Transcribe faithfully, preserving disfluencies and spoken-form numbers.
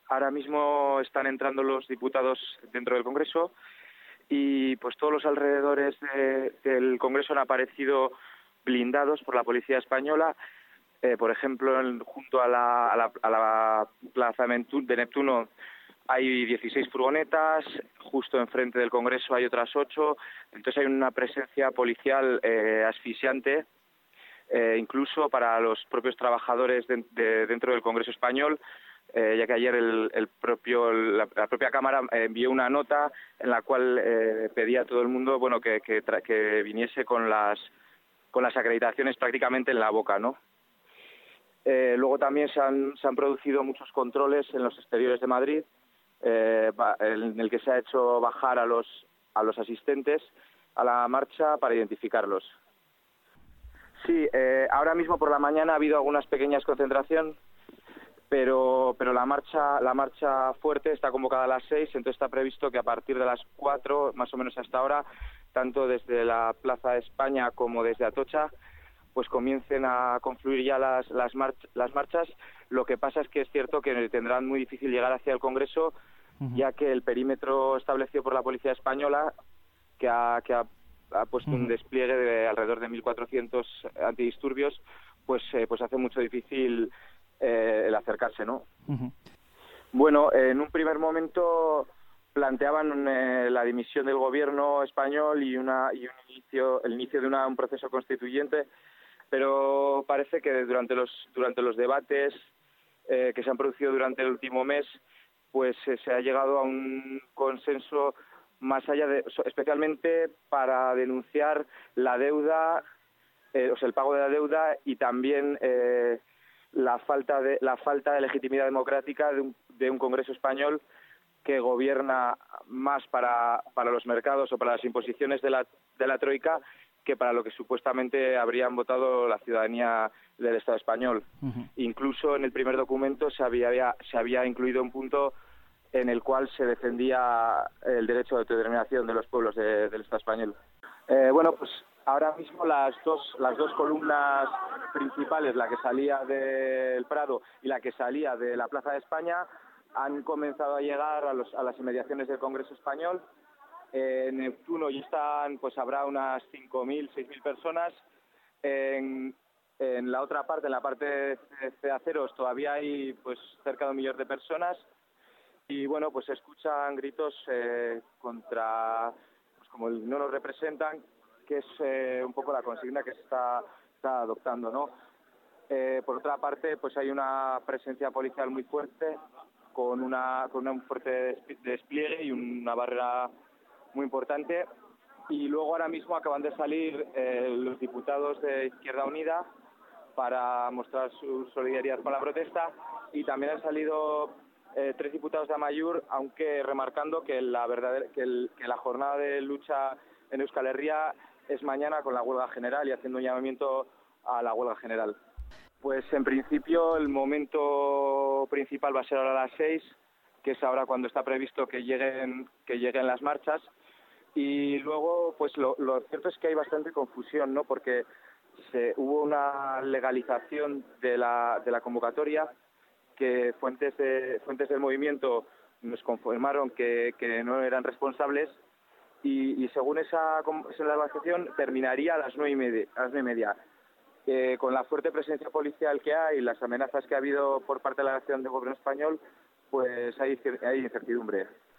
ahora mismo están entrando los diputados dentro del Congreso y pues todos los alrededores de, del Congreso han aparecido blindados por la policía española. Eh, por ejemplo, en, junto a la, a la, a la plaza de Neptuno hay dieciséis furgonetas, justo enfrente del Congreso hay otras ocho, entonces hay una presencia policial eh, asfixiante, eh, incluso para los propios trabajadores de, de, dentro del Congreso español, eh, ya que ayer el, el propio, la, la propia Cámara envió una nota en la cual eh, pedía a todo el mundo bueno, que, que, que viniese con las, con las acreditaciones prácticamente en la boca, ¿no? Eh, luego también se han, se han producido muchos controles en los exteriores de Madrid, eh, en el que se ha hecho bajar a los, a los asistentes a la marcha para identificarlos. Sí, eh, ahora mismo por la mañana ha habido algunas pequeñas concentraciones, pero, pero la marcha, la marcha fuerte está convocada a las seis, entonces está previsto que a partir de las cuatro, más o menos hasta ahora, tanto desde la Plaza de España como desde Atocha, pues comiencen a confluir ya las, las, march las marchas. Lo que pasa es que es cierto que tendrán muy difícil llegar hacia el Congreso, uh-huh. ya que el perímetro establecido por la policía española, que ha, que ha, ha puesto uh-huh. un despliegue de alrededor de mil cuatrocientos antidisturbios, pues, eh, pues hace mucho difícil eh, el acercarse, ¿no? Uh-huh. Bueno, en un primer momento planteaban eh, la dimisión del gobierno español y, una, y un inicio, el inicio de una, un proceso constituyente, pero parece que durante los durante los debates eh, que se han producido durante el último mes, pues eh, se ha llegado a un consenso más allá de, especialmente para denunciar la deuda, eh, o sea, el pago de la deuda y también eh, la falta de la falta de legitimidad democrática de un, de un Congreso español que gobierna más para para los mercados o para las imposiciones de la de la troika que para lo que supuestamente habrían votado la ciudadanía del Estado español. Uh-huh. Incluso en el primer documento se había, había se había incluido un punto en el cual se defendía el derecho de autodeterminación de los pueblos de, del Estado español. Eh, bueno, pues ahora mismo las dos las dos columnas principales, la que salía del Prado y la que salía de la Plaza de España, han comenzado a llegar a, los, a las inmediaciones del Congreso español. En Neptuno ya están, pues habrá unas cinco mil, seis mil personas. En, en la otra parte, en la parte de Ceaceros, todavía hay pues cerca de un millón de personas. Y bueno, pues se escuchan gritos eh, contra, pues como el no nos representan, que es eh, un poco la consigna que se está, está adoptando, ¿no? Eh, por otra parte, pues hay una presencia policial muy fuerte, con una con un fuerte despliegue y una barrera muy importante. Y luego ahora mismo acaban de salir eh, los diputados de Izquierda Unida para mostrar su solidaridad con la protesta, y también han salido eh, tres diputados de Amaiur, aunque remarcando que la verdadera, que, el, que la jornada de lucha en Euskal Herria es mañana con la huelga general y haciendo un llamamiento a la huelga general. Pues en principio el momento principal va a ser ahora a las seis, que es ahora cuando está previsto que lleguen que lleguen las marchas. Y luego, pues lo, lo cierto es que hay bastante confusión, ¿no? Porque se, hubo una legalización de la, de la convocatoria, que fuentes de, fuentes del movimiento nos confirmaron que, que no eran responsables, y, y según esa, esa legalización terminaría a las nueve y media. A las nueve y media. Eh, con la fuerte presencia policial que hay y las amenazas que ha habido por parte de la acción del gobierno español, pues hay, hay incertidumbre.